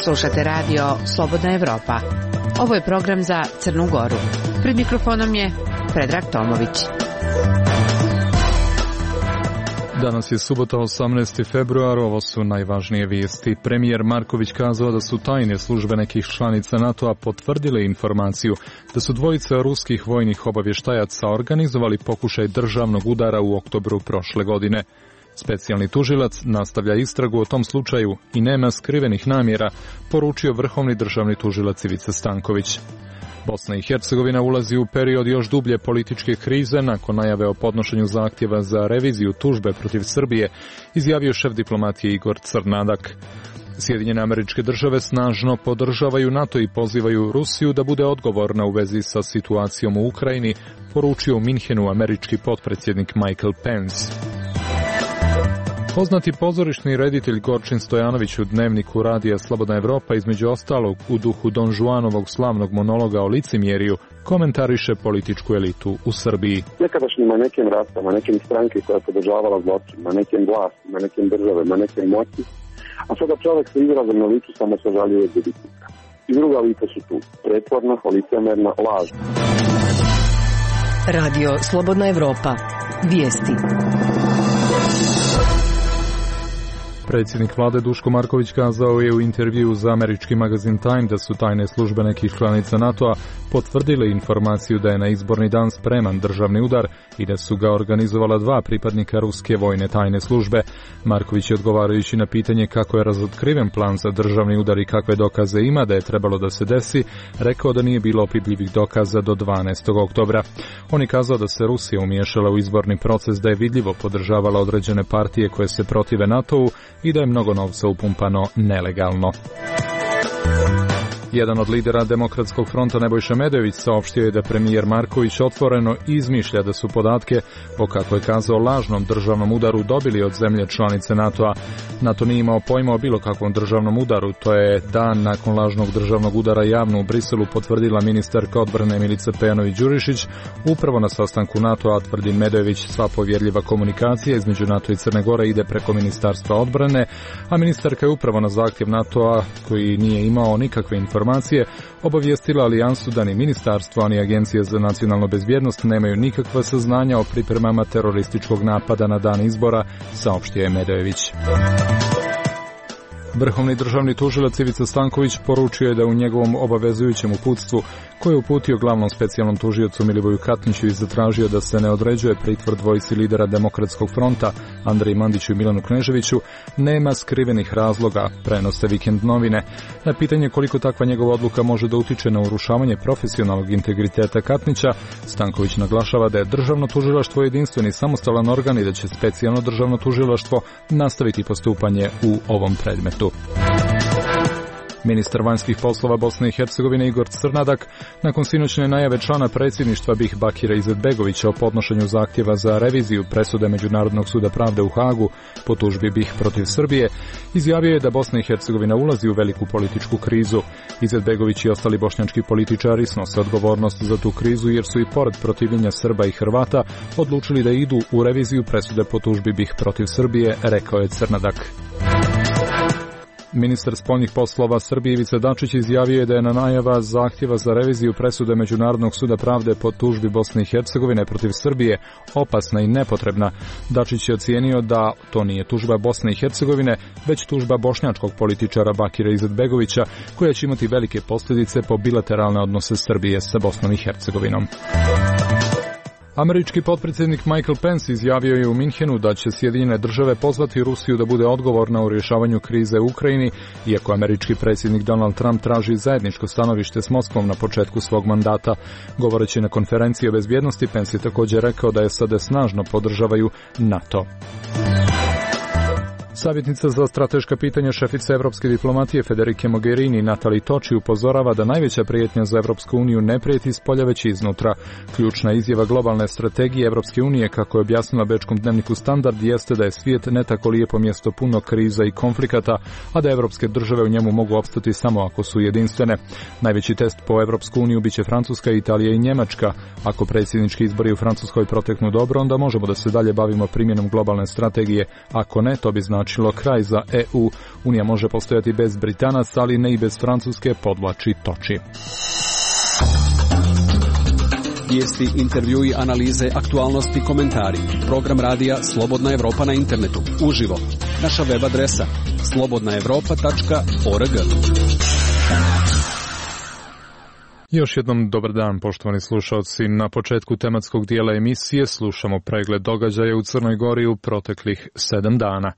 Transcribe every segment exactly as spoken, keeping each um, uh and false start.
Slušate radio Slobodna Evropa. Ovo je program za Crnu Goru. Pred mikrofonom je Predrag Tomović. Danas je subota, osamnaesti februar, ovo su najvažnije vijesti. Premijer Marković kazao da su tajne službe nekih članica NATO-a potvrdile informaciju da su dvojica ruskih vojnih obavještajaca organizovali pokušaj državnog udara u oktobru prošle godine. Specijalni tužilac nastavlja istragu o tom slučaju i nema skrivenih namjera, poručio vrhovni državni tužilac Ivica Stanković. Bosna i Hercegovina ulazi u period još dublje političke krize nakon najave o podnošenju zahtjeva za reviziju tužbe protiv Srbije, izjavio šef diplomatije Igor Crnadak. Sjedinjene Američke Države snažno podržavaju NATO i pozivaju Rusiju da bude odgovorna u vezi sa situacijom u Ukrajini, poručio u Minhenu američki potpredsjednik Michael Pence. Poznati pozorišni reditelj Gorčin Stojanović u dnevniku radija Slobodna Evropa, između ostalog u duhu Don Juanovog slavnog monologa o licemjeriju, komentariše političku elitu u Srbiji. Nekadašnjim nekim rastama, nekim stranke koja je podržavala zločin, nekim vlastima, nekim državama, nekim moći, a sada čovjek se izrazom na licu samo se žaljuje gubitika. I druga lica su tu, pretvorna, licemerna, lažna. Radio Slobodna Evropa. Vijesti. Predsjednik vlade Duško Marković kazao je u intervjuu za američki magazin Time da su tajne službe nekih članica NATO-a potvrdile informaciju da je na izborni dan spreman državni udar i da su ga organizovala dva pripadnika ruske vojne tajne službe. Marković je, odgovarajući na pitanje kako je razotkriven plan za državni udar i kakve dokaze ima da je trebalo da se desi, rekao da nije bilo opipljivih dokaza do dvanaestog oktobra. On je kazao da se Rusija umiješala u izborni proces, da je vidljivo podržavala određene partije koje se protive NATO-u i da je mnogo novca upumpano nelegalno. Jedan od lidera Demokratskog fronta Nebojša Medojević saopštio je da premijer Marković otvoreno izmišlja da su podatke o, kako je kazao, lažnom državnom udaru dobili od zemlje članice NATO-a. NATO nije imao pojma o bilo kakvom državnom udaru. To je dan nakon lažnog državnog udara javno u Briselu potvrdila ministarka odbrane Milica Pejanović-Đurišić. Upravo na sastanku NATO-a, tvrdi Medojević, sva povjerljiva komunikacija između NATO i Crne Gore ide preko Ministarstva odbrane, a ministarka je upravo na zahtjev NATO-a, koji nije imao nikakve informacije, informacije, obavijestila alijansu da ni ministarstvo, ani Agencija za nacionalnu bezbjednost nemaju nikakva saznanja o pripremama terorističkog napada na dan izbora, saopštio je Medojević. Vrhovni državni tužilac Ivica Stanković poručio je da u njegovom obavezujućem uputstvu, koje je uputio glavnom specijalnom tužiocu Milivoju Katniću i zatražio da se ne određuje pritvor dvojici lidera Demokratskog fronta, Andreji Mandiću i Milanu Kneževiću, nema skrivenih razloga, prenose Vikend novine. Na pitanje koliko takva njegova odluka može da utiče na urušavanje profesionalnog integriteta Katnića, Stanković naglašava da je državno tužilaštvo jedinstven i samostalan organ i da će specijalno državno tužilaštvo nastaviti postupanje u ovom predmetu. Ministar vanjskih poslova Bosne i Hercegovine Igor Crnadak, nakon sinoćne najave člana predsjedništva BiH Bakira Izetbegovića o podnošenju zahtjeva za reviziju presude Međunarodnog suda pravde u Hagu po tužbi BiH protiv Srbije, izjavio je da Bosna i Hercegovina ulazi u veliku političku krizu. Izetbegović i ostali bošnjački političari snose odgovornost za tu krizu jer su i pored protivljenja Srba i Hrvata odlučili da idu u reviziju presude po tužbi BiH protiv Srbije, rekao je Crnadak. Ministar spoljnih poslova Srbije Ivica Dačić izjavio je da je na najava zahtjeva za reviziju presude Međunarodnog suda pravde po tužbi Bosne i Hercegovine protiv Srbije opasna i nepotrebna. Dačić je ocijenio da to nije tužba Bosne i Hercegovine, već tužba bošnjačkog političara Bakira Izetbegovića, koja će imati velike posljedice po bilateralne odnose Srbije sa Bosnom i Hercegovinom. Američki potpredsjednik Michael Pence izjavio je u Minhenu da će Sjedinjene države pozvati Rusiju da bude odgovorna u rješavanju krize u Ukrajini, iako američki predsjednik Donald Trump traži zajedničko stanovište s Moskvom na početku svog mandata. Govoreći na konferenciji o bezbjednosti, Pence je također rekao da S A D snažno podržavaju NATO. Savjetnica za strateška pitanja šefice evropske diplomatije Federike Mogherini Natali Toči upozorava da najveća prijetnja za Evropsku uniju ne prijeti spolja već iznutra. Ključna izjava globalne strategije Evropske unije, kako je objasnila bečkom dnevniku Standard, jeste da je svijet ne tako lijepo mjesto puno kriza i konflikata, a da evropske države u njemu mogu opstati samo ako su jedinstvene. Najveći test po Evropsku uniju biće Francuska, Italija i Njemačka. Ako predsjednički izbori u Francuskoj proteknu dobro, onda možemo da se dalje bavimo primjenom globalne strategije. Ako ne, to bi znači značilo kraj za E U. Unija može postojati bez Britanaca, ali ne i bez Francuske, podvlači Toči. Vijesti, intervjui, analize, aktualnosti, komentari. Program radija Slobodna Evropa na internetu. Uživo. Naša web adresa slobodna evropa tačka org. Još jednom dobar dan, poštovani slušalci. Na početku tematskog dijela emisije slušamo pregled događaja u Crnoj Gori u proteklih sedam dana.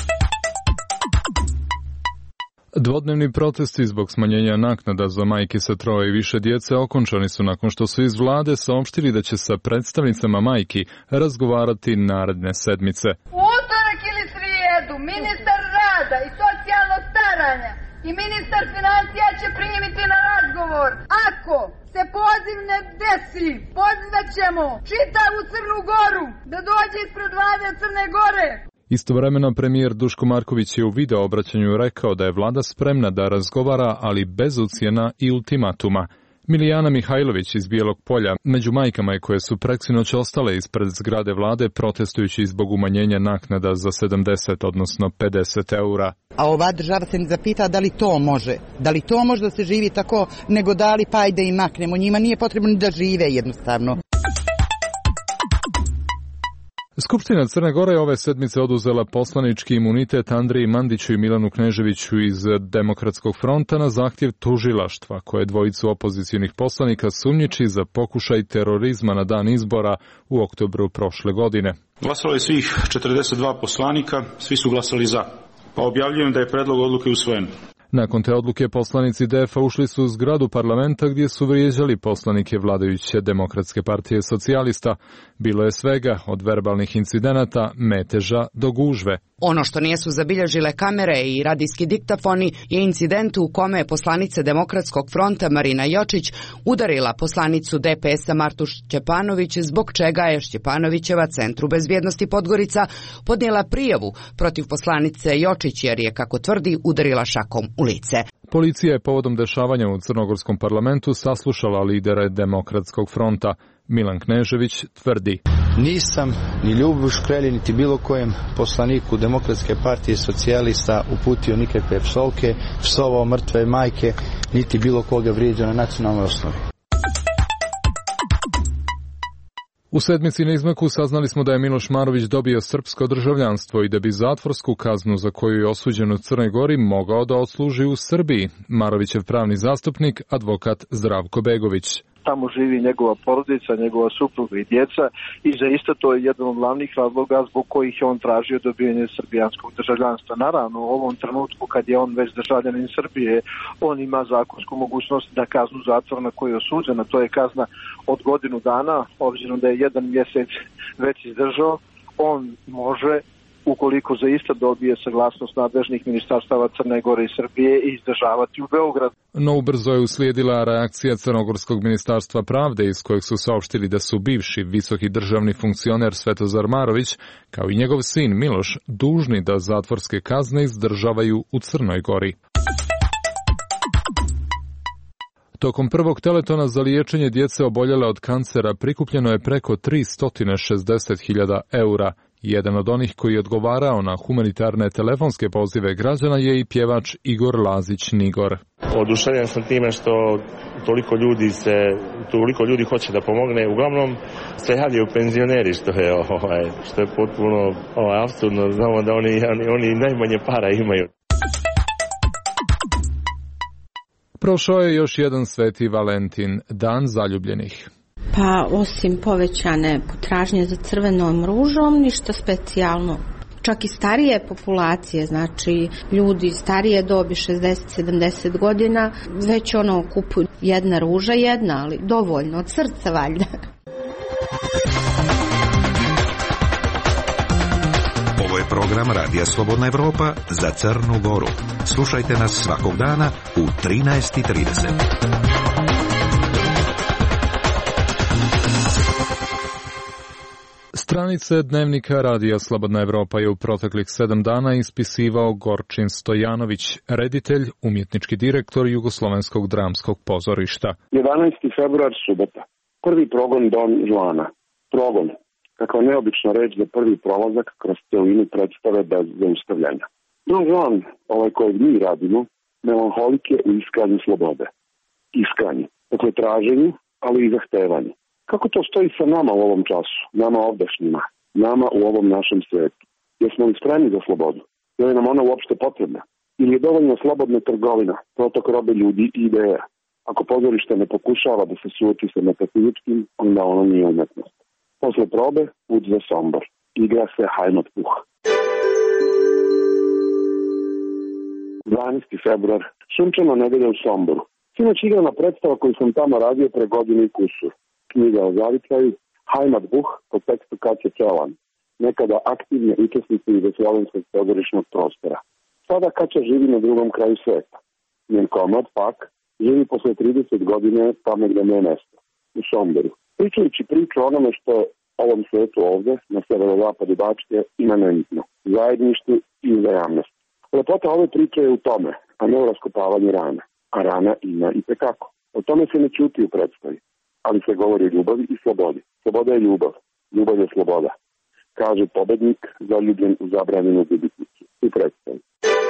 Dvodnevni protesti zbog smanjenja naknada za majke sa troje i više djece okončani su nakon što su iz vlade saopštili da će sa predstavnicama majki razgovarati naredne sedmice. U utorak ili srijedu ministar rada i socijalnog staranja i ministar financija će primiti na razgovor. Ako se poziv ne desi, pozvat ćemo čitavu Crnu Goru da dođe ispred vlade Crne Gore. Istovremeno premijer Duško Marković je u video obraćanju rekao da je vlada spremna da razgovara, ali bez ucjena i ultimatuma. Milijana Mihajlović iz Bijelog Polja među majkama je koje su preksinoć ostale ispred zgrade vlade protestujući zbog umanjenja naknada za sedamdeset, odnosno pedeset eura. A ova država se ne zapita da li to može, da li to može da se živi tako, nego da li pa ajde i maknemo. Njima nije potrebno da žive jednostavno. Skupština Crne Gore ove sedmice oduzela poslanički imunitet Andriji Mandiću i Milanu Kneževiću iz Demokratskog fronta na zahtjev tužilaštva, koje dvojicu opozicionih poslanika sumnjiči za pokušaj terorizma na dan izbora u oktobru prošle godine. Glasalo je svih četrdeset dva poslanika, svi su glasali za, pa objavljujem da je predlog odluke usvojen. Nakon te odluke poslanici D F A ušli su u zgradu parlamenta gdje su vrijeđali poslanike vladajuće Demokratske partije socijalista. Bilo je svega od verbalnih incidenata, meteža do gužve. Ono što nisu zabilježile kamere i radijski diktafoni je incident u kome je poslanica Demokratskog fronta Marina Jočić udarila poslanicu D P S-a Martu Šćepanović, zbog čega je Šćepanovićeva Centru bezbjednosti Podgorica podnijela prijavu protiv poslanice Jočić jer je, kako tvrdi, udarila šakom u lice. Policija je povodom dešavanja u Crnogorskom parlamentu saslušala lidere Demokratskog fronta. Milan Knežević tvrdi: Nisam ni Ljubu Škrelji, niti bilo kojem poslaniku Demokratske partije socijalista uputio nikakve psovke, psovao mrtve majke, niti bilo koga vrijeđao na nacionalnoj osnovi. U sedmici na izmaku saznali smo da je Miloš Marović dobio srpsko državljanstvo i da bi zatvorsku kaznu za koju je osuđen u Crnoj Gori mogao da odsluži u Srbiji. Marovićev pravni zastupnik, advokat Zdravko Begović. Tamo živi njegova porodica, njegova supruga i djeca i zaista to je jedan od glavnih razloga zbog kojih je on tražio dobijanje srbijanskog državljanstva. Naravno, u ovom trenutku kad je on već državljanin Srbije, on ima zakonsku mogućnost da kaznu zatvora na koju je osuđena. To je kazna od godinu dana, obzirom da je jedan mjesec već izdržao, on može, ukoliko zaista dobije saglasnost nadležnih ministarstava Crne Gore i Srbije, i izdržavati u Beogradu. No ubrzo je uslijedila reakcija Crnogorskog ministarstva pravde iz kojeg su saopštili da su bivši visoki državni funkcioner Svetozar Marović kao i njegov sin Miloš dužni da zatvorske kazne izdržavaju u Crnoj Gori. Tokom prvog teletona za liječenje djece oboljele od kancera prikupljeno je preko tristo šezdeset hiljada eura. Jedan od onih koji je odgovarao na humanitarne telefonske pozive građana je i pjevač Igor Lazić-Nigor. Oduševljen sam time što toliko ljudi se, toliko ljudi hoće da pomogne. Uglavnom se javljaju penzioneri, što je ovaj, što je potpuno ovaj, apsurdno. Znamo da oni, oni, oni najmanje para imaju. Prošao je još jedan Sveti Valentin, dan zaljubljenih. Pa osim povećane potražnje za crvenom ružom, ništa specijalno. Čak i starije populacije, znači ljudi starije dobi šezdeset sedamdeset godina, već ono kupuju jedna ruža, jedna, ali dovoljno, od srca valjda. Ovo je program Radija Slobodna Evropa za Crnu Goru. Slušajte nas svakog dana u trinaest i trideset. Stranice dnevnika Radija Slobodna Evropa je u proteklih sedam dana ispisivao Gorčin Stojanović, reditelj, umjetnički direktor Jugoslovenskog dramskog pozorišta. jedanaesti februar, subota. Prvi progon Don Juana. Progon. Kakva neobična reč za prvi prolazak kroz celinu predstave bez zaustavljanja. Don Juan, ovaj kojeg mi radimo, melanholik je u iskanju slobode. Iskanju. Dakle, traženju, ali i zahtevanju. Kako to stoji sa nama u ovom času, nama ovdašnjima, nama u ovom našem svetu? Jesmo li spremni za slobodu? Je li nam ona uopšte potrebna? Ili je dovoljno slobodna trgovina, protok robe ljudi i ideja? Ako pozorište ne pokušava da se suoči sa metafizičkim, onda ono nije umetnost. Posle probe, put za Sombor. Igra se Heimatbuch. dvanaesti februar, sunčana nedelja u Somboru. Sinoć igrana predstava koju sam tamo radio pre godinu i kusur. Knjiga o zavicaju, Heimatbuch po tekstu Kaće Čelan, nekada aktivne učesnice jugoslovenskog pozorišnog prostora. Sada Kaća živi na drugom kraju sveta. Njen komad, pak, živi posle trideset godine tamo gde mu je mesto, u Somboru. Pričajući priču o onome što ovom svetu ovde, na severozapadu Bačke, imanentno, zajedništvu i uzajamnosti. Lepota ove priče je u tome, a ne u raskopavanju rana. A rana ima i tekako. O tome se ne ćuti u predstavi, ali se govori o ljubavi i slobodi. Sloboda je ljubav, ljubav je sloboda, kaže pobednik zaljubljen u zabranjenu gubitnicu u predstavi.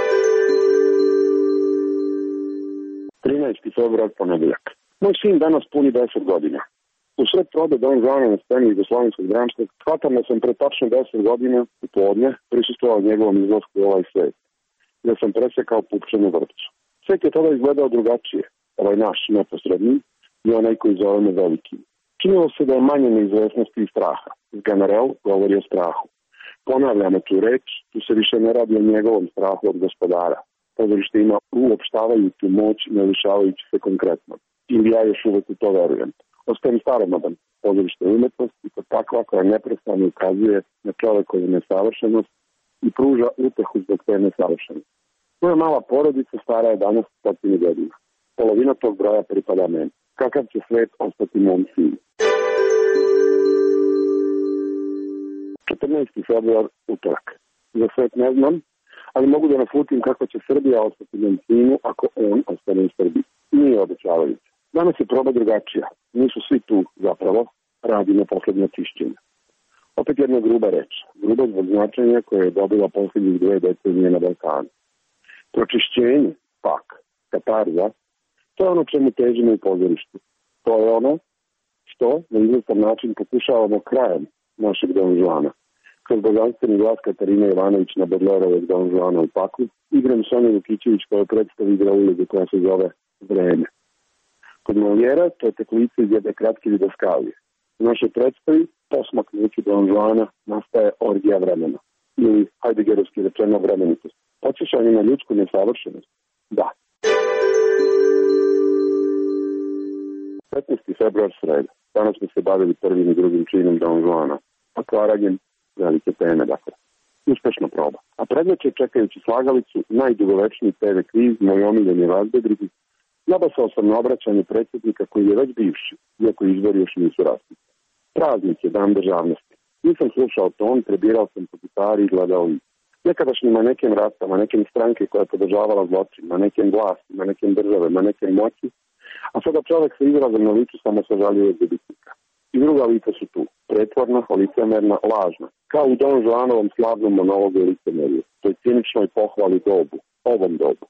trinaesti februar, ponedeljak. Moj sin danas puni deset godina. U sred probe Don Juana na sceni Jugoslovenskog dramskog, shvatam da sam pre tačno deset godina u podne prisustvovao njegovom izlasku u ovaj svet, gde sam presekao pupčanu vrpcu. Svet je tada izgledao drugačije, ovaj naš neposredni i onaj koji zovemo velikim. Činilo se da je manje neizvesnosti i straha. Zganarel govori o strahu. Ponavljamo tu reč, tu se više ne radi o njegovom strahu od gospodara. Pozorište ima uopštavajuću moć, ne lišavajući se konkretno. Ili ja još uvek u to verujem. Ostajem staromodan. Pozorište je umetnost i to takva koja neprestano ukazuje na čovekovu nesavršenost i pruža utehu zbog te nesavršenosti. Moja mala porodica stara je danas stotinu godina. Polovina tog broja pripada meni. Kakav će svet ostati mom sinu? četrnaesti februar, utorak. Za svet ne znam, ali mogu da naslutim kako će Srbija ostati mom sinu ako on ostane u Srbiji. Nije obećavajuće. Danas je proba drugačija. Nisu svi tu zapravo, radi na poslednje čišćenje. Opet jedna gruba reč. Gruba zbog značenja koje je dobila poslednjih dve decenije na Balkanu. Pročišćenje, pak, katarza, to je ono čemu težimo u pozorištu. To je ono što na izvestan način pokušavamo krajem našeg Don Juana. Kroz božanstveni glas Katarina Ivanović na Bodlerovog Don Juana u Paku, igram Sonja Vukićević koja predstavi igra ulogu koja se zove Vreme. Kod Molijera to je teklice iz jedne kratke didaskalije. U našoj predstavi, posmaknući Don Juana, nastaje orgija vremena. Ili, hajdegerovski rečeno, vremenitost. Podsjećanje na ljudsku nesavršenost. Da. petnaesti februar, sreda. Danas smo se bavili prvim i drugim činom Don Juana. Otvaranjem velike teme, dakle. Uspešna proba. A predveče, čekajući slagalicu, najdugovečniji te ve kviz, moj omiljeni razbedrigi, nabasao sam na obraćanje predsjednika koji je već bivši, iako izbori još nisu raspisani. Praznik je dan državnosti. Nisam slušao ton, prebirao sam po gitari i gledao ih. Nekadašnjim manekem rastama, nekem stranke koja je podržavala zločin, manekem vlasti, manekem države, manekem moći, a sada čovek sa izrazom na licu samo sažaljuje dobitnika. I druga lica su tu, pretvorna, licemerna, lažna, kao u Don Juanovom slavnom monologu o licemeriju, toj ciničnoj pohvali dobu, ovom dobu.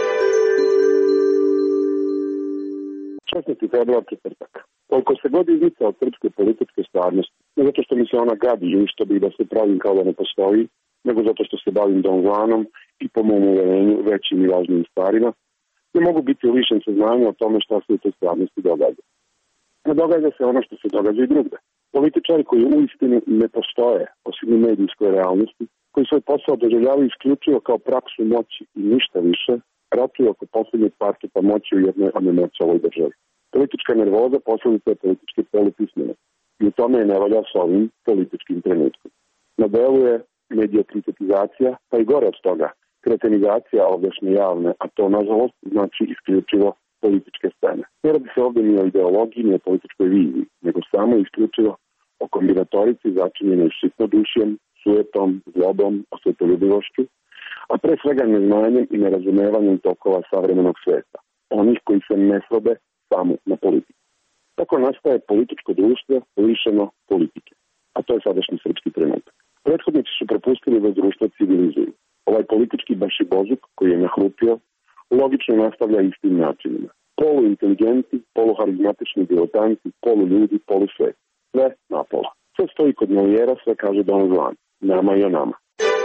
šesnaesti februar, četvrtak. Koliko se god izvica od srpske političke stvarnosti, ne zato što mi se ona gadi ili što bih da se pravim kao da ne postoji, nego zato što se bavim Don Juanom i po mom uverenju većim i važnim stvarima, ne mogu biti lišen saznanja o tome šta se u toj stvarnosti događa. Ne događa se ono što se događa i drugde. Političari koji uistinu ne postoje, osim u medijskoj realnosti, koji svoj posao doživljavaju isključivo kao praksu moći i ništa više, ratuju oko posljednjeg parketa moći u jednoj onemoćavoj državi. Politička nervoza posledica je političke polupismenosti i u tome je ne valja s ovim političkim trenutkom. Na delu je mediokritetizacija, pa i gore od toga, kretenizacija ovdašnje javne, a to, nažalost, znači isključivo političke scene. Ne radi se ovdje ni o ideologiji, ni o političkoj viziji, nego samo isključivo o kombinatorici začinjenoj sitnodušjem, sujetom, zlobom, osvetoljubivošću, a pre svega neznanjem i nerazumevanjem tokova savremenog sveta, onih koji se ne svode samo na politiku. Tako nastaje političko društvo lišeno politike. A to je sadašnji srpski trenutak. Prethodnici su propustili da društvo civilizuju. Ovaj politički bašibozuk koji je nahrupio logično nastavlja istim načinima. Poluinteligenti, poluharizmatični diletanti, poluljudi, polusvet. Sve napola. Sve stoji kod Molijera, sve kaže Don Juan. Nama i o nama.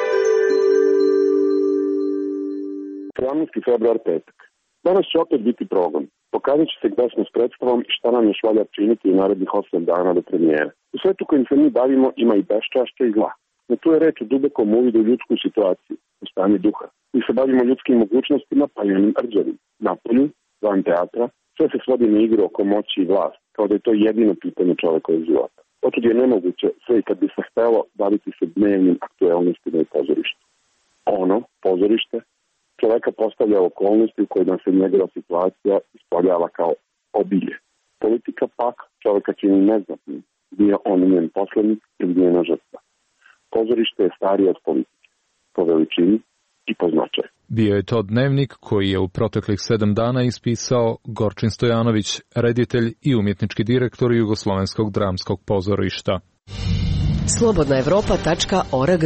sedamnaesti februar, petak. Danas će opet biti progon. Pokazat će se gde smo s predstavom i šta nam još valja činiti u narednih osam dana do premijere. U svetu kojim se mi bavimo ima i beščašća i zla. No tu je reč o dubokom uvidu u ljudsku situaciju, u stanju duha. Mi se bavimo ljudskim mogućnostima, pa i onim rđavim. Napolju, van teatra, sve se svodi na igru oko moći i vlast, kao da je to jedino pitanje čovjekovog života. Otud je nemoguće, sve i kad bi se htelo, baviti se dnevnim aktuelnostima i pozorištu. Ono, pozorište, čoveka postavlja okolnosti u kojima se njegova situacija ispoljava kao obilje. Politika pak čoveka čini neznatnim, bio on njen poslanik ili njena žrtva. Pozorište je starije od politike, po veličini i po značaju. Bio je to dnevnik koji je u proteklih sedam dana ispisao Gorčin Stojanović, reditelj i umjetnički direktor Jugoslovenskog dramskog pozorišta. slobodna evropa tačka org.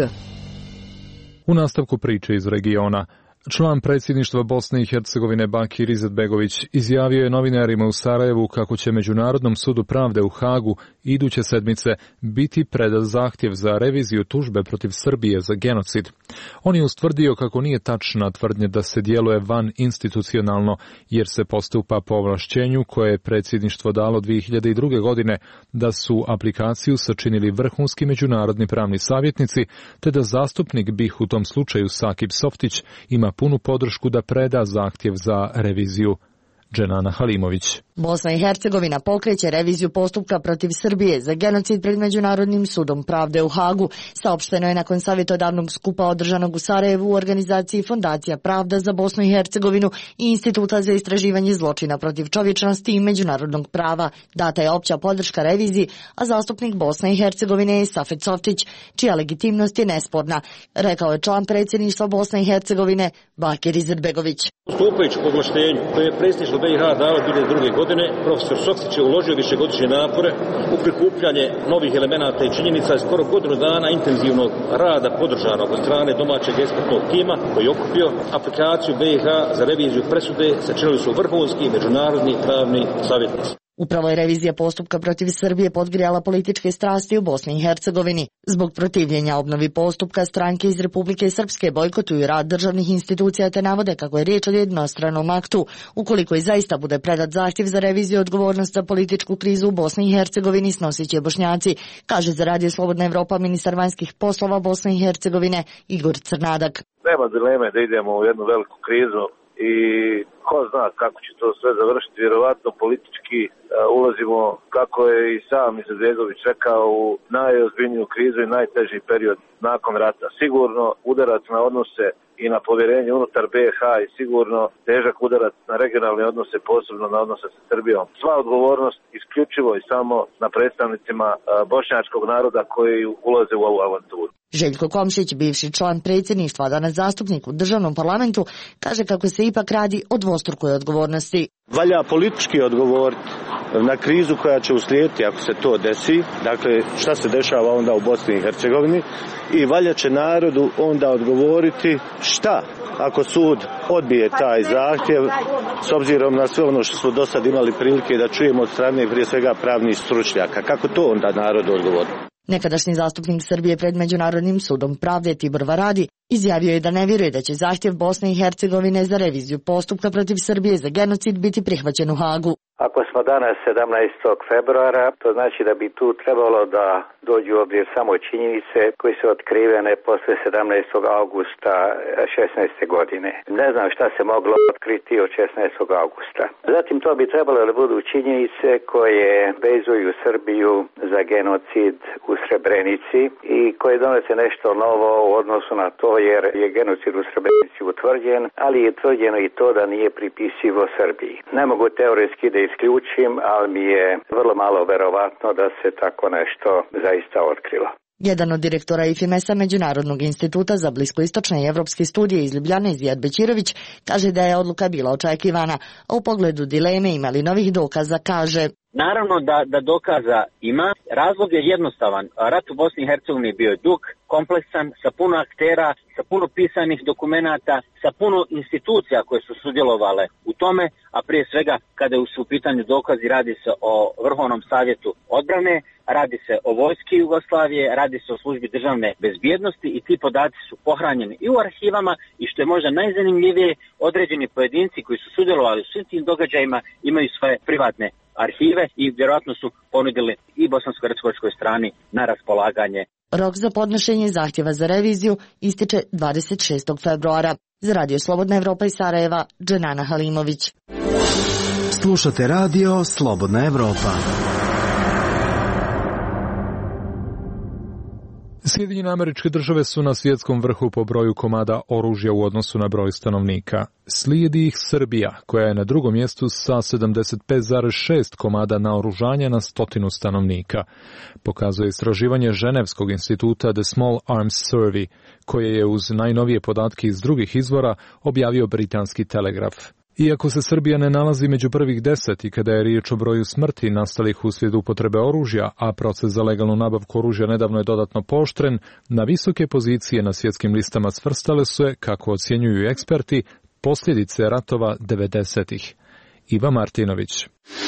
U nastavku priče iz regiona, član predsjedništva Bosne i Hercegovine Bakir Izetbegović izjavio je novinarima u Sarajevu kako će Međunarodnom sudu pravde u Hagu iduće sedmice biti predat zahtjev za reviziju tužbe protiv Srbije za genocid. On je ustvrdio kako nije tačna tvrdnja da se djeluje van institucionalno jer se postupa po ovlašćenju koje je predsjedništvo dalo dvije hiljade druge. godine da su aplikaciju sačinili vrhunski međunarodni pravni savjetnici te da zastupnik BiH u tom slučaju Sakip Softić ima punu podršku da preda zahtjev za reviziju. Dženana Halimović. Bosna i Hercegovina pokreće reviziju postupka protiv Srbije za genocid pred Međunarodnim sudom pravde u Hagu. Saopšteno je nakon savjetodavnog skupa održanog u Sarajevu u organizaciji Fondacija Pravda za Bosnu i Hercegovinu i Instituta za istraživanje zločina protiv čovječnosti i međunarodnog prava. Data je opća podrška reviziji, a zastupnik Bosne i Hercegovine je Safet Softić, čija legitimnost je nesporna, rekao je član predsjedništva Bosne i Hercegovine Bakir Izetbegović. Stupajući po ovlaštenju koje je predsjedništvo B i H dalo dvije hiljade druge. godine, profesor Softić je uložio višegodišnje napore u prikupljanje novih elemenata i činjenica i skoro godinu dana intenzivnog rada podržanog od strane domaćeg ekspertnog tima koji je okupio aplikaciju B i H za reviziju presude, sačinili su vrhunski međunarodni pravni savjetnici. Upravo je revizija postupka protiv Srbije podgrijala političke strasti u Bosni i Hercegovini. Zbog protivljenja obnovi postupka, stranke iz Republike Srpske bojkotuju rad državnih institucija te navode kako je riječ o jednostranom aktu. Ukoliko i zaista bude predat zahtjev za reviziju, odgovornost za političku krizu u Bosni i Hercegovini snosit će Bošnjaci, kaže za Radio Slobodna Evropa ministar vanjskih poslova Bosne i Hercegovine Igor Crnadak. Nema dileme da idemo u jednu veliku krizu i ko zna kako će to sve završiti, vjerovatno politički uh, ulazimo, kako je i sam Izetbegović rekao, u najozbiljniju krizu i najteži period nakon rata. Sigurno udarac na odnose i na povjerenje unutar B i H i sigurno težak udarac na regionalne odnose, posebno na odnose sa Srbijom. Sva odgovornost isključivo i samo na predstavnicima uh, bošnjačkog naroda koji ulaze u ovu avanturu. Željko Komšić, bivši član predsjedništva, danas zastupnik u državnom parlamentu, kaže kako se ipak radi o dvostrukoj odgovornosti. Valja politički odgovoriti na krizu koja će uslijediti ako se to desi, dakle šta se dešava onda u Bosni i Hercegovini, i valja će narodu onda odgovoriti šta ako sud odbije taj zahtjev s obzirom na sve ono što smo do sad imali prilike da čujemo od strane prije svega pravnih stručnjaka. Kako to onda narodu odgovori? Nekadašnji zastupnik Srbije pred Međunarodnim sudom pravde Tibor Varadi izjavio je da ne vjeruje da će zahtjev Bosne i Hercegovine za reviziju postupka protiv Srbije za genocid biti prihvaćen u Hagu. Ako smo danas sedamnaestog februara, to znači da bi tu trebalo da dođu u obzir samo činjenice koje su otkrivene posle sedamnaestog augusta šesnaeste. godine. Ne znam šta se moglo otkriti od šesnaestog augusta. Zatim to bi trebalo da budu činjenice koje vezuju Srbiju za genocid u Srebrenici i koje donose nešto novo u odnosu na to jer je genocid u Srebrenici utvrđen, ali je utvrđeno i to da nije pripisivo Srbiji. Ne mogu teoretski da isključim, ali mi je vrlo malo verovatno da se tako nešto zaista otkrilo. Jedan od direktora I F I M E S-a Međunarodnog instituta za bliskoistočne i evropske studije iz Ljubljane, Zijad Bećirović, kaže da je odluka bila očekivana, a u pogledu dileme imali novih dokaza, kaže: Naravno da, da dokaza ima. Razlog je jednostavan. Rat u Bosni i Hercegovini bio je dug, kompleksan, sa puno aktera, sa puno pisanih dokumenata, sa puno institucija koje su sudjelovale u tome, a prije svega kada su u pitanju dokazi radi se o Vrhovnom savjetu odbrane, radi se o vojski Jugoslavije, radi se o službi državne bezbjednosti i ti podaci su pohranjeni i u arhivama i što je možda najzanimljivije, određeni pojedinci koji su sudjelovali u svim tim događajima imaju svoje privatne arhive i vjerojatno su ponudili i bosansko-hercegovačkoj strani na raspolaganje. Rok za podnošenje zahtjeva za reviziju ističe dvadeset šestog februara. Za Radio Slobodna Evropa iz Sarajeva, Dženana Halimović. Slušate radio Slobodna Evropa. Sjedinjene Američke Države su na svjetskom vrhu po broju komada oružja u odnosu na broj stanovnika. Slijedi ih Srbija, koja je na drugom mjestu sa sedamdeset pet zarez šest komada naoružanja na stotinu stanovnika. Pokazuje istraživanje Ženevskog instituta The Small Arms Survey, koje je uz najnovije podatke iz drugih izvora objavio britanski Telegraf. Iako se Srbija ne nalazi među prvih deset i kada je riječ o broju smrti nastalih uslijed upotrebe oružja, a proces za legalnu nabavku oružja nedavno je dodatno pooštren, na visoke pozicije na svjetskim listama svrstale su je, kako ocjenjuju eksperti, posljedice ratova devedesetih. Iva Martinović.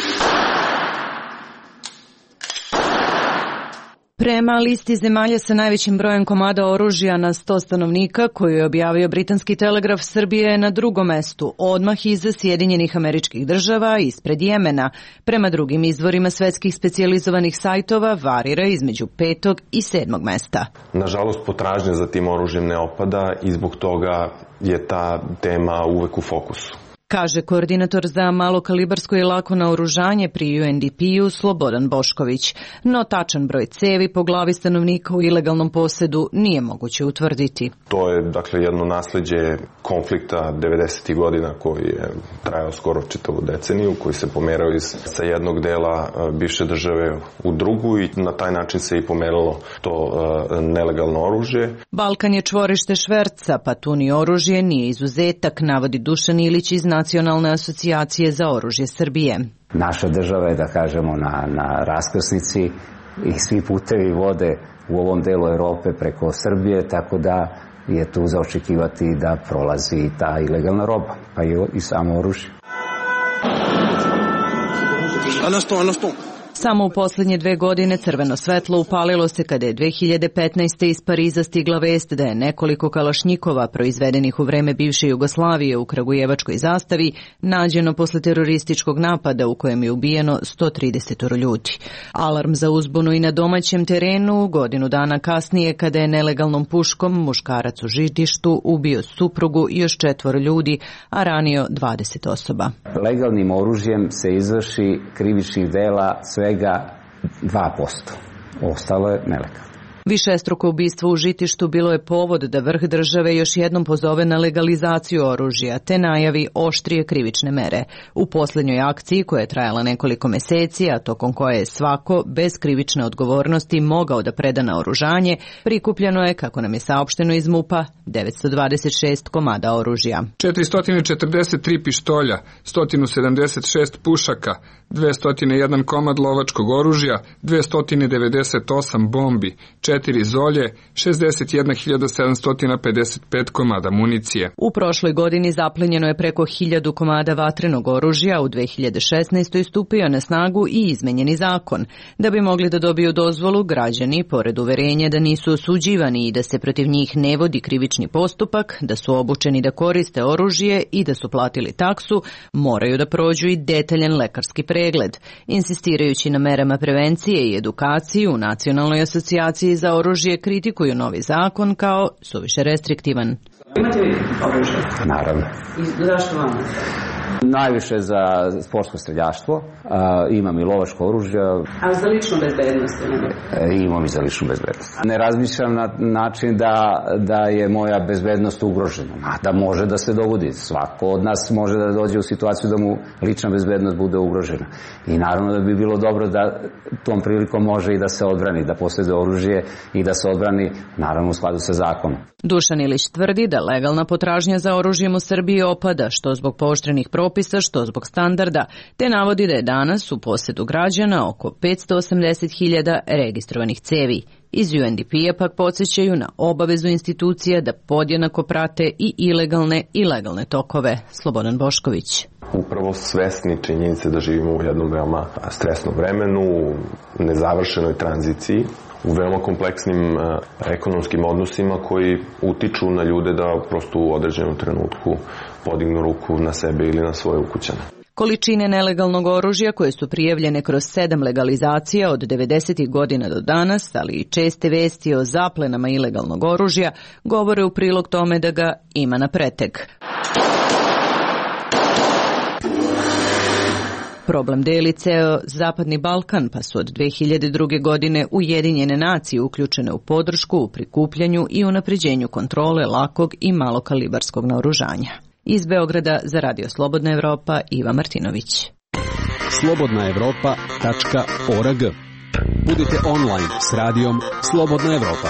Prema listi zemalja sa najvećim brojem komada oružja na sto stanovnika, koju je objavio britanski Telegraf, Srbija je na drugom mestu, odmah iza Sjedinjenih Američkih Država, ispred Jemena. Prema drugim izvorima svetskih specijalizovanih sajtova varira između petog i sedmog mesta. Nažalost, potražnja za tim oružjem ne opada i zbog toga je ta tema uvek u fokusu. Kaže koordinator za malokalibarsko i lako naoružanje pri U N D P-u Slobodan Bošković. No tačan broj cevi po glavi stanovnika u ilegalnom posedu nije moguće utvrditi. To je dakle jedno nasleđe konflikta devedesetih godina koji je trajao skoro čitavu deceniju, koji se pomerao iz sa jednog dela bivše države u drugu i na taj način se i pomeralo to uh, nelegalno oružje. Balkan je čvorište šverca, pa tu ni oružje nije izuzetak, navodi Dušan Ilić iz Nacionalne asocijacije za oružje Srbije. Naša država je, da kažemo, na, na raskrsnici i svi putevi vode u ovom delu Europe preko Srbije, tako da je tu za očekivati da prolazi ta ilegalna roba, pa i, i samo oružje. Samo u posljednje dve godine crveno svetlo upalilo se kada je dve hiljade petnaeste. iz Pariza stigla vest da je nekoliko kalašnjikova proizvedenih u vreme bivše Jugoslavije u kragujevačkoj zastavi nađeno posle terorističkog napada u kojem je ubijeno sto trideset ljudi. Alarm za uzbunu i na domaćem terenu godinu dana kasnije kada je nelegalnom puškom muškarac u Žitištu ubio suprugu i još četvoro ljudi, a ranio dvadeset osoba. Legalnim oružjem se izvrši krivičnih dela sve svega dva posto. Ostalo je nelegalno. Višestruko ubistvo u Žitištu bilo je povod da vrh države još jednom pozove na legalizaciju oružja, te najavi oštrije krivične mere. U posljednjoj akciji, koja je trajala nekoliko meseci, a tokom koje je svako bez krivične odgovornosti mogao da preda naoružanje, prikupljeno je, kako nam je saopšteno iz MUP-a, devetsto dvadeset šest komada oružja. četiristo četrdeset tri pištolja, sto sedamdeset šest pušaka, dvesta jedan komad lovačkog oružja, dvesta devedeset osam bombi, četiri zolje, šezdeset jedna hiljada sedamsto pedeset pet komada municije. U prošloj godini zaplenjeno je preko hiljadu komada vatrenog oružja, u dve hiljade šesnaestoj. stupio na snagu i izmenjeni zakon. Da bi mogli da dobiju dozvolu, građani, pored uverenja da nisu osuđivani i da se protiv njih ne vodi krivični postupak, da su obučeni da koriste oružje i da su platili taksu, moraju da prođu i detaljan lekarski pregled. Insistirajući na merama prevencije i edukaciji u Nacionalnoj asocijaciji za oružje kritikuju novi zakon kao suviše restriktivan. Imate vi oružje? Naravno. I zašto vam? Najviše za sportsko streljaštvo, a, imam i lovačko oružje. A za ličnu bezbednost? E, imam i za ličnu bezbednost. Ne razmišljam na način da, da je moja bezbednost ugrožena, a da može da se dogodi. Svako od nas može da dođe u situaciju da mu lična bezbednost bude ugrožena. I naravno da bi bilo dobro da tom prilikom može i da se odbrani, da posjeduje oružje i da se odbrani, naravno u skladu sa zakonom. Dušan Ilić tvrdi da legalna potražnja za oružjem u Srbiji opada, što zbog pooštrenih propisa, što zbog standarda, te navodi da je danas u posjedu građana oko petsto osamdeset hiljada registrovanih cevi. Iz U N D P-a pak podsjećaju na obavezu institucija da podjednako prate i ilegalne i legalne tokove. Slobodan Bošković. Upravo svesni činjenice da živimo u jednom veoma stresnom vremenu, u nezavršenoj tranziciji, u veoma kompleksnim ekonomskim odnosima koji utiču na ljude da prosto u određenom trenutku podignu ruku na sebe ili na svoje ukućane. Količine nelegalnog oružja koje su prijavljene kroz sedam legalizacija od devedesetih godina do danas, ali i česte vesti o zaplenama ilegalnog oružja, govore u prilog tome da ga ima na pretek. Problem deli ceo Zapadni Balkan, pa su od dve hiljade druge. godine Ujedinjene nacije uključene u podršku u prikupljanju i unapređenju kontrole lakog i malokalibarskog naoružanja. Iz Beograda za Radio Slobodna Evropa, Iva Martinović. slobodna evropa tačka org. Budite online s radijom Slobodna Evropa.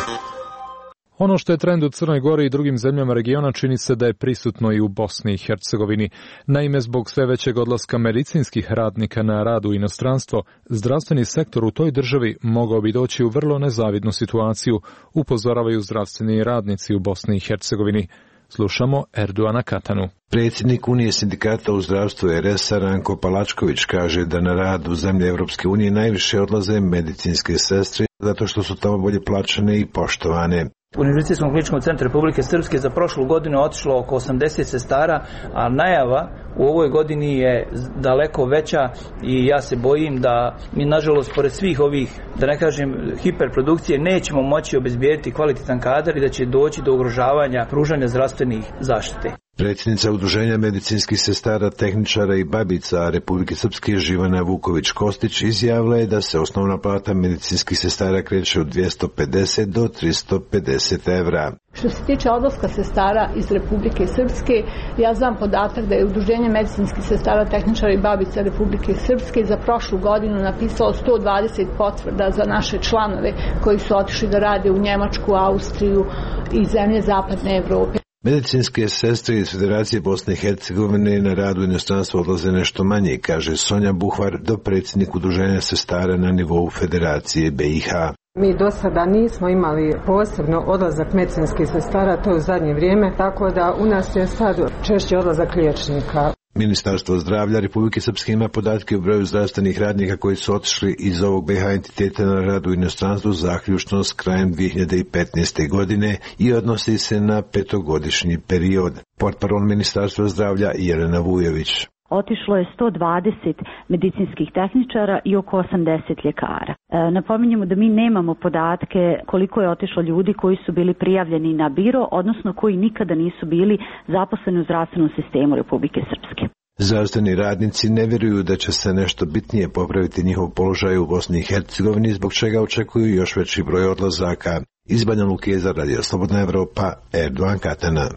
Ono što je trend u Crnoj Gori i drugim zemljama regiona čini se da je prisutno i u Bosni i Hercegovini. Naime, zbog sve većeg odlaska medicinskih radnika na rad u inostranstvo, zdravstveni sektor u toj državi mogao bi doći u vrlo nezavidnu situaciju, upozoravaju zdravstveni radnici u Bosni i Hercegovini. Slušamo Erduana Katanu. Predsjednik Unije sindikata u zdravstvu R S-a Ranko Palačković kaže da na rad u zemlje Evropske unije najviše odlaze medicinske sestre zato što su tamo bolje plaćene i poštovane. U Univerzitetskom kliničkom centru Republike Srpske za prošlu godinu otišlo oko osamdeset sestara, a najava u ovoj godini je daleko veća i ja se bojim da mi, nažalost, pored svih ovih, da ne kažem, hiperprodukcije, nećemo moći obezbijediti kvalitetan kadar i da će doći do ugrožavanja pružanja zdravstvenih zaštite. Predsjednica Udruženja medicinskih sestara, tehničara i babica Republike Srpske Živana Vuković-Kostić izjavila je da se osnovna plata medicinskih sestara kreće od dvjesto pedeset do tristo pedeset evra. Što se tiče odlaska sestara iz Republike Srpske, ja znam podatak da je Udruženje medicinskih sestara, tehničara i babica Republike Srpske za prošlu godinu napisalo sto dvadeset potvrda za naše članove koji su otišli da rade u Njemačku, Austriju i zemlje Zapadne Evrope. Medicinske sestre iz Federacije Bosne i Hercegovine na rad u inostranstvo odlaze nešto manje, kaže Sonja Buhvar, dopredsjednik Udruženja sestara na nivou Federacije B i H. Mi do sada nismo imali posebno odlazak medicinskih sestara, to je u zadnje vrijeme, tako da u nas je sad češće odlazak liječnika. Ministarstvo zdravlja Republike Srpske ima podatke o broju zdravstvenih radnika koji su otišli iz ovog B i H entiteta na rad u inostranstvu zaključno s krajem dvije hiljade petnaeste. godine i odnosi se na petogodišnji period. Portparol Ministarstva zdravlja Jelena Vujović. Otišlo je sto dvadeset medicinskih tehničara i oko osamdeset ljekara. E, napominjemo da mi nemamo podatke koliko je otišlo ljudi koji su bili prijavljeni na biro, odnosno koji nikada nisu bili zaposleni u zdravstvenom sistemu Republike Srpske. Zdravstveni radnici ne vjeruju da će se nešto bitnije popraviti njihov položaj u Bosni i Hercegovini, zbog čega očekuju još veći broj odlazaka. Iz Banja Luke za Radio Slobodna Evropa, Erduan Katana.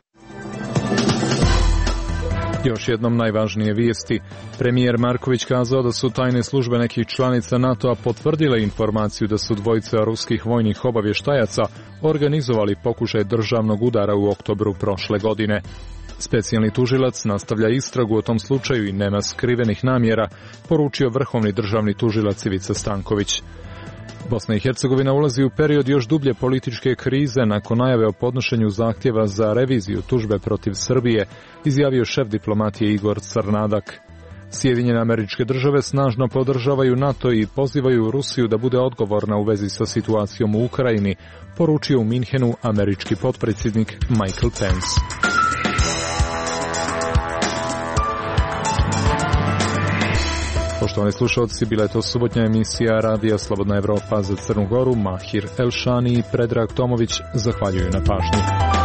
Još jednom najvažnije vijesti. Premijer Marković kazao da su tajne službe nekih članica NATO-a potvrdile informaciju da su dvojica ruskih vojnih obavještajaca organizovali pokušaj državnog udara u oktobru prošle godine. Specijalni tužilac nastavlja istragu o tom slučaju i nema skrivenih namjera, poručio vrhovni državni tužilac Ivica Stanković. Bosna i Hercegovina ulazi u period još dublje političke krize nakon najave o podnošenju zahtjeva za reviziju tužbe protiv Srbije, izjavio šef diplomatije Igor Crnadak. Sjedinjene Američke Države snažno podržavaju NATO i pozivaju Rusiju da bude odgovorna u vezi sa situacijom u Ukrajini, poručio u Minhenu američki potpredsjednik Michael Pence. Poštovani slušalci, bila je to subotnja emisija Radija Slobodna Evropa za Crnu Goru. Mahir Elšani i Predrag Tomović zahvaljuju na pažnji.